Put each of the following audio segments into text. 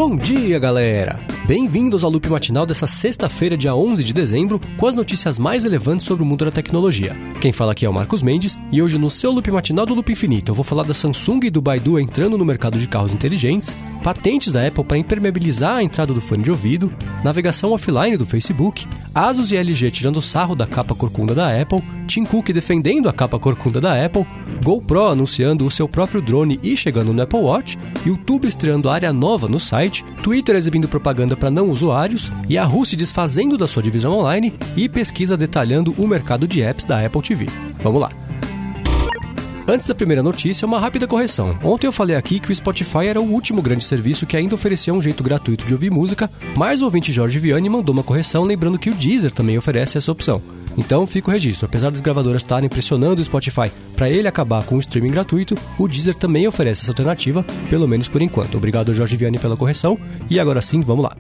Bom dia, galera! Bem-vindos ao Loop Matinal dessa sexta-feira, dia 11 de dezembro, com as notícias mais relevantes sobre o mundo da tecnologia. Quem fala aqui é o Marcos Mendes, e hoje no seu Loop Matinal do Loop Infinito eu vou falar da Samsung e do Baidu entrando no mercado de carros inteligentes, patentes da Apple para impermeabilizar a entrada do fone de ouvido, navegação offline do Facebook, Asus e LG tirando sarro da capa corcunda da Apple, Tim Cook defendendo a capa corcunda da Apple, GoPro anunciando o seu próprio drone e chegando no Apple Watch, YouTube estreando área nova no site, Twitter exibindo propaganda para não usuários, Yahoo se desfazendo da sua divisão online e pesquisa detalhando o mercado de apps da Apple TV. Vamos lá! Antes da primeira notícia, uma rápida correção. Ontem eu falei aqui que o Spotify era o último grande serviço que ainda oferecia um jeito gratuito de ouvir música, mas o ouvinte Jorge Vianney mandou uma correção lembrando que o Deezer também oferece essa opção. Então fica o registro, apesar das gravadoras estarem pressionando o Spotify para ele acabar com o streaming gratuito, o Deezer também oferece essa alternativa, pelo menos por enquanto. Obrigado Jorge Vianney pela correção, e agora sim, vamos lá.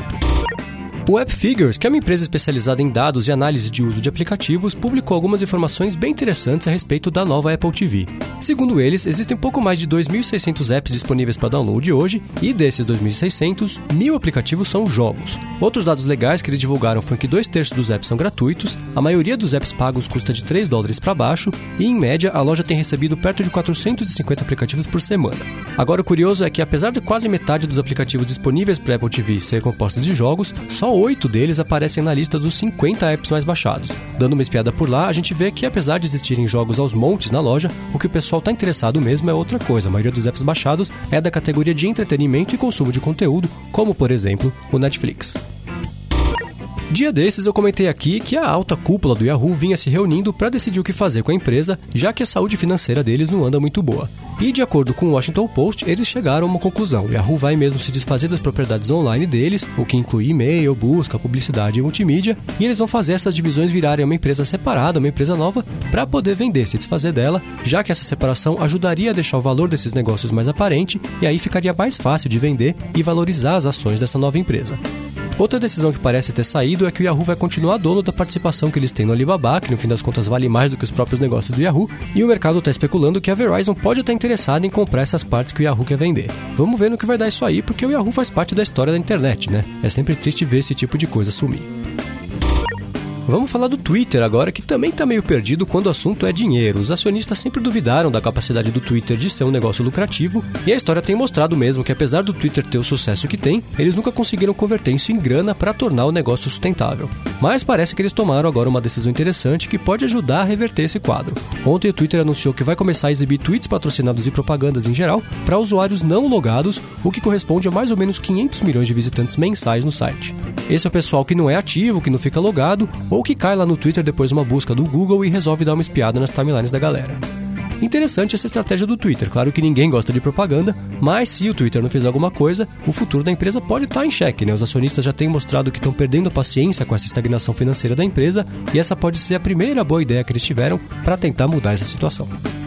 O AppFigures, que é uma empresa especializada em dados e análise de uso de aplicativos, publicou algumas informações bem interessantes a respeito da nova Apple TV. Segundo eles, existem pouco mais de 2.600 apps disponíveis para download hoje, e desses 2.600, 1.000 aplicativos são jogos. Outros dados legais que eles divulgaram foi que 2/3 dos apps são gratuitos, a maioria dos apps pagos custa de $3 para baixo, e em média a loja tem recebido perto de 450 aplicativos por semana. Agora o curioso é que apesar de quase metade dos aplicativos disponíveis para Apple TV ser composta de jogos, só 8 deles aparecem na lista dos 50 apps mais baixados. Dando uma espiada por lá, a gente vê que apesar de existirem jogos aos montes na loja, o que o pessoal está interessado mesmo é outra coisa. A maioria dos apps baixados é da categoria de entretenimento e consumo de conteúdo, como por exemplo o Netflix. Dia desses eu comentei aqui que a alta cúpula do Yahoo vinha se reunindo para decidir o que fazer com a empresa, já que a saúde financeira deles não anda muito boa. E de acordo com o Washington Post, eles chegaram a uma conclusão. O Yahoo vai mesmo se desfazer das propriedades online deles, o que inclui e-mail, busca, publicidade e multimídia, e eles vão fazer essas divisões virarem uma empresa separada, uma empresa nova, para poder vender, se desfazer dela, já que essa separação ajudaria a deixar o valor desses negócios mais aparente, e aí ficaria mais fácil de vender e valorizar as ações dessa nova empresa. Outra decisão que parece ter saído é que o Yahoo vai continuar dono da participação que eles têm no Alibaba, que no fim das contas vale mais do que os próprios negócios do Yahoo, e o mercado está especulando que a Verizon pode estar interessada em comprar essas partes que o Yahoo quer vender. Vamos ver no que vai dar isso aí, porque o Yahoo faz parte da história da internet, né? É sempre triste ver esse tipo de coisa sumir. Vamos falar do Twitter agora, que também está meio perdido quando o assunto é dinheiro. Os acionistas sempre duvidaram da capacidade do Twitter de ser um negócio lucrativo, e a história tem mostrado mesmo que apesar do Twitter ter o sucesso que tem, eles nunca conseguiram converter isso em grana para tornar o negócio sustentável. Mas parece que eles tomaram agora uma decisão interessante que pode ajudar a reverter esse quadro. Ontem o Twitter anunciou que vai começar a exibir tweets patrocinados e propagandas em geral para usuários não logados, o que corresponde a mais ou menos 500 milhões de visitantes mensais no site. Esse é o pessoal que não é ativo, que não fica logado, ou que cai lá no Twitter depois de uma busca do Google e resolve dar uma espiada nas timelines da galera. Interessante essa estratégia do Twitter. Claro que ninguém gosta de propaganda, mas se o Twitter não fizer alguma coisa, o futuro da empresa pode estar em xeque, né? Os acionistas já têm mostrado que estão perdendo a paciência com essa estagnação financeira da empresa, e essa pode ser a primeira boa ideia que eles tiveram para tentar mudar essa situação.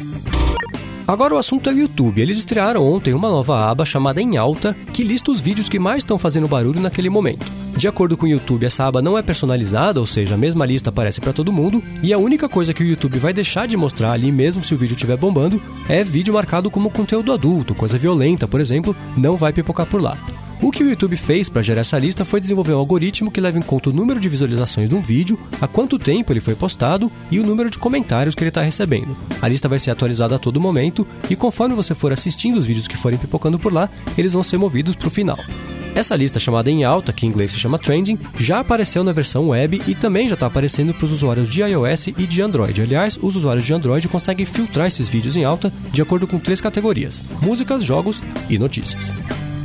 Agora o assunto é o YouTube. Eles estrearam ontem uma nova aba chamada Em Alta, que lista os vídeos que mais estão fazendo barulho naquele momento. De acordo com o YouTube, essa aba não é personalizada, ou seja, a mesma lista aparece para todo mundo, e a única coisa que o YouTube vai deixar de mostrar ali, mesmo se o vídeo estiver bombando, é vídeo marcado como conteúdo adulto, coisa violenta, por exemplo, não vai pipocar por lá. O que o YouTube fez para gerar essa lista foi desenvolver um algoritmo que leva em conta o número de visualizações de um vídeo, há quanto tempo ele foi postado e o número de comentários que ele está recebendo. A lista vai ser atualizada a todo momento e conforme você for assistindo os vídeos que forem pipocando por lá, eles vão ser movidos para o final. Essa lista chamada Em Alta, que em inglês se chama Trending, já apareceu na versão web e também já está aparecendo para os usuários de iOS e de Android. Aliás, os usuários de Android conseguem filtrar esses vídeos em alta de acordo com 3 categorias: músicas, jogos e notícias.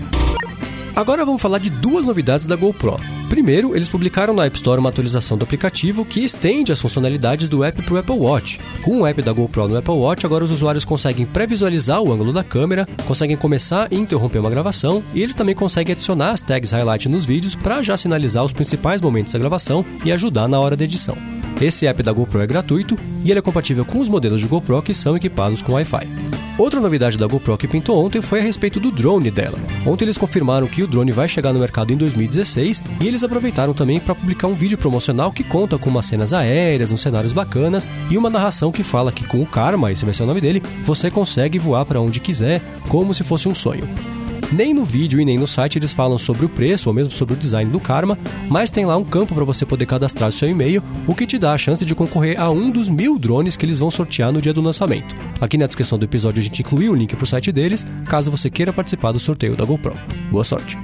Agora vamos falar de 2 novidades da GoPro. Primeiro, eles publicaram na App Store uma atualização do aplicativo que estende as funcionalidades do app para o Apple Watch. Com o app da GoPro no Apple Watch, agora os usuários conseguem pré-visualizar o ângulo da câmera, conseguem começar e interromper uma gravação, e eles também conseguem adicionar as tags highlight nos vídeos para já sinalizar os principais momentos da gravação e ajudar na hora da edição. Esse app da GoPro é gratuito e ele é compatível com os modelos de GoPro que são equipados com Wi-Fi. Outra novidade da GoPro que pintou ontem foi a respeito do drone dela. Ontem eles confirmaram que o drone vai chegar no mercado em 2016 e eles aproveitaram também para publicar um vídeo promocional que conta com umas cenas aéreas, uns cenários bacanas e uma narração que fala que com o Karma, esse vai ser o nome dele, você consegue voar para onde quiser, como se fosse um sonho. Nem no vídeo e nem no site eles falam sobre o preço ou mesmo sobre o design do Karma, mas tem lá um campo para você poder cadastrar o seu e-mail, o que te dá a chance de concorrer a um dos 1000 drones que eles vão sortear no dia do lançamento. Aqui na descrição do episódio a gente incluiu o link para o site deles, caso você queira participar do sorteio da GoPro. Boa sorte!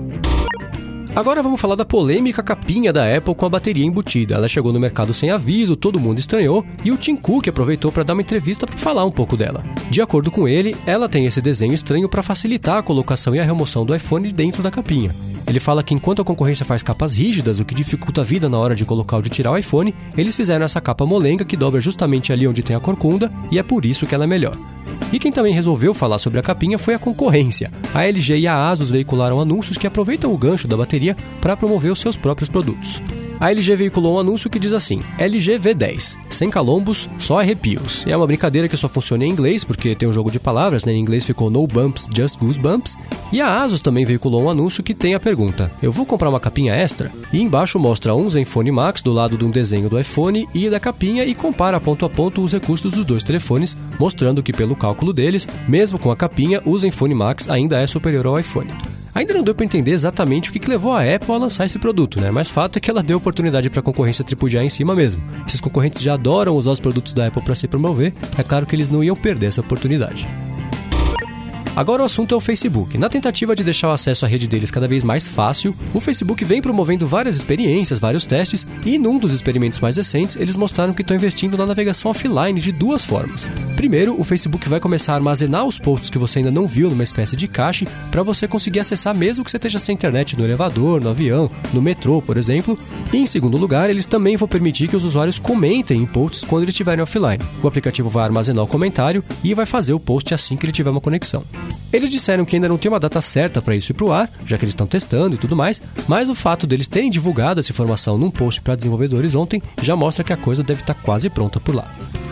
Agora vamos falar da polêmica capinha da Apple com a bateria embutida. Ela chegou no mercado sem aviso, todo mundo estranhou, e o Tim Cook aproveitou para dar uma entrevista para falar um pouco dela. De acordo com ele, ela tem esse desenho estranho para facilitar a colocação e a remoção do iPhone dentro da capinha. Ele fala que enquanto a concorrência faz capas rígidas, o que dificulta a vida na hora de colocar ou de tirar o iPhone, eles fizeram essa capa molenga que dobra justamente ali onde tem a corcunda, e é por isso que ela é melhor. E quem também resolveu falar sobre a capinha foi a concorrência. A LG e a Asus veicularam anúncios que aproveitam o gancho da bateria para promover os seus próprios produtos. A LG veiculou um anúncio que diz assim: LG V10, sem calombos, só arrepios. É uma brincadeira que só funciona em inglês, porque tem um jogo de palavras, né? Em inglês ficou no bumps, just goosebumps. E a Asus também veiculou um anúncio que tem a pergunta: eu vou comprar uma capinha extra? E embaixo mostra um Zenfone Max do lado de um desenho do iPhone e da capinha e compara ponto a ponto os recursos dos dois telefones, mostrando que pelo cálculo deles, mesmo com a capinha, o Zenfone Max ainda é superior ao iPhone. Ainda não deu para entender exatamente o que levou a Apple a lançar esse produto, né? Mas fato é que ela deu oportunidade para a concorrência tripudiar em cima mesmo. Se os concorrentes já adoram usar os produtos da Apple para se promover, é claro que eles não iam perder essa oportunidade. Agora o assunto é o Facebook. Na tentativa de deixar o acesso à rede deles cada vez mais fácil, o Facebook vem promovendo várias experiências, vários testes, e num dos experimentos mais recentes, eles mostraram que estão investindo na navegação offline de duas formas. Primeiro, o Facebook vai começar a armazenar os posts que você ainda não viu numa espécie de cache, para você conseguir acessar mesmo que você esteja sem internet no elevador, no avião, no metrô, por exemplo. E em segundo lugar, eles também vão permitir que os usuários comentem em posts quando eles estiverem offline. O aplicativo vai armazenar o comentário e vai fazer o post assim que ele tiver uma conexão. Eles disseram que ainda não tem uma data certa para isso ir pro ar, já que eles estão testando e tudo mais, mas o fato deles terem divulgado essa informação num post para desenvolvedores ontem já mostra que a coisa deve estar quase pronta por lá.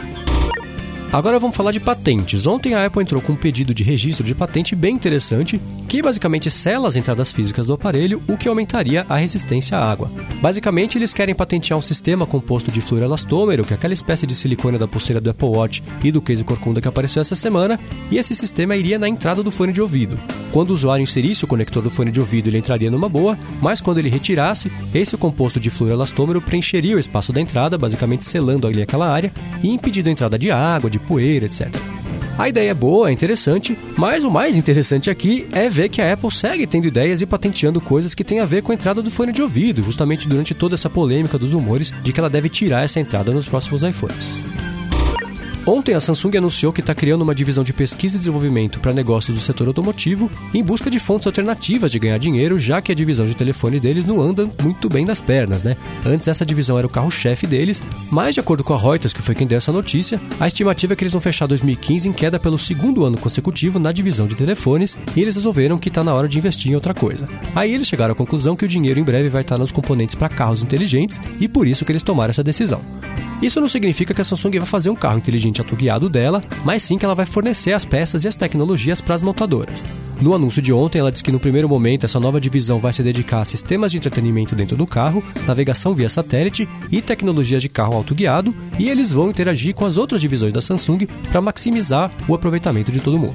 Agora vamos falar de patentes. Ontem a Apple entrou com um pedido de registro de patente bem interessante, que basicamente sela as entradas físicas do aparelho, o que aumentaria a resistência à água. Basicamente, eles querem patentear um sistema composto de fluorelastômero, que é aquela espécie de silicone da pulseira do Apple Watch e do case corcunda que apareceu essa semana, e esse sistema iria na entrada do fone de ouvido. Quando o usuário inserisse o conector do fone de ouvido, ele entraria numa boa, mas quando ele retirasse, esse composto de fluorelastômero preencheria o espaço da entrada, basicamente selando ali aquela área e impedindo a entrada de água, de poeira, etc. A ideia é boa, é interessante, mas o mais interessante aqui é ver que a Apple segue tendo ideias e patenteando coisas que têm a ver com a entrada do fone de ouvido, justamente durante toda essa polêmica dos rumores de que ela deve tirar essa entrada nos próximos iPhones. Ontem a Samsung anunciou que está criando uma divisão de pesquisa e desenvolvimento para negócios do setor automotivo em busca de fontes alternativas de ganhar dinheiro, já que a divisão de telefone deles não anda muito bem das pernas, né? Antes essa divisão era o carro-chefe deles, mas de acordo com a Reuters, que foi quem deu essa notícia, a estimativa é que eles vão fechar 2015 em queda pelo segundo ano consecutivo na divisão de telefones e eles resolveram que está na hora de investir em outra coisa. Aí eles chegaram à conclusão que o dinheiro em breve vai estar nos componentes para carros inteligentes e por isso que eles tomaram essa decisão. Isso não significa que a Samsung vai fazer um carro inteligente autoguiado dela, mas sim que ela vai fornecer as peças e as tecnologias para as montadoras. No anúncio de ontem, ela disse que no primeiro momento essa nova divisão vai se dedicar a sistemas de entretenimento dentro do carro, navegação via satélite e tecnologias de carro autoguiado, e eles vão interagir com as outras divisões da Samsung para maximizar o aproveitamento de todo mundo.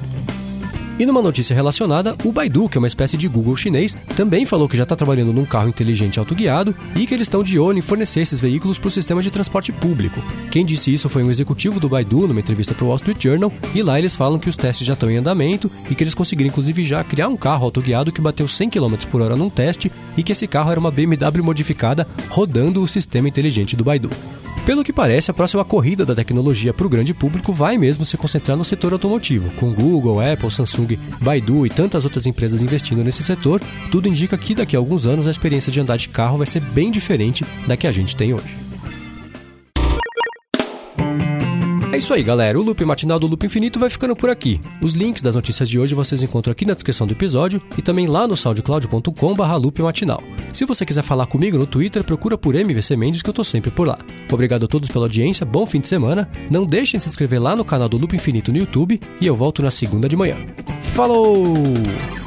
E numa notícia relacionada, o Baidu, que é uma espécie de Google chinês, também falou que já está trabalhando num carro inteligente autoguiado e que eles estão de olho em fornecer esses veículos para o sistema de transporte público. Quem disse isso foi um executivo do Baidu numa entrevista para o Wall Street Journal, e lá eles falam que os testes já estão em andamento e que eles conseguiram inclusive já criar um carro autoguiado que bateu 100 km por hora num teste e que esse carro era uma BMW modificada rodando o sistema inteligente do Baidu. Pelo que parece, a próxima corrida da tecnologia para o grande público vai mesmo se concentrar no setor automotivo. Com Google, Apple, Samsung, Baidu e tantas outras empresas investindo nesse setor, tudo indica que daqui a alguns anos a experiência de andar de carro vai ser bem diferente da que a gente tem hoje. É isso aí, galera. O Loop Matinal do Loop Infinito vai ficando por aqui. Os links das notícias de hoje vocês encontram aqui na descrição do episódio e também lá no soundcloud.com/loopmatinal. Se você quiser falar comigo no Twitter, procura por MVC Mendes, que eu tô sempre por lá. Obrigado a todos pela audiência, bom fim de semana. Não deixem de se inscrever lá no canal do Loop Infinito no YouTube e eu volto na segunda de manhã. Falou!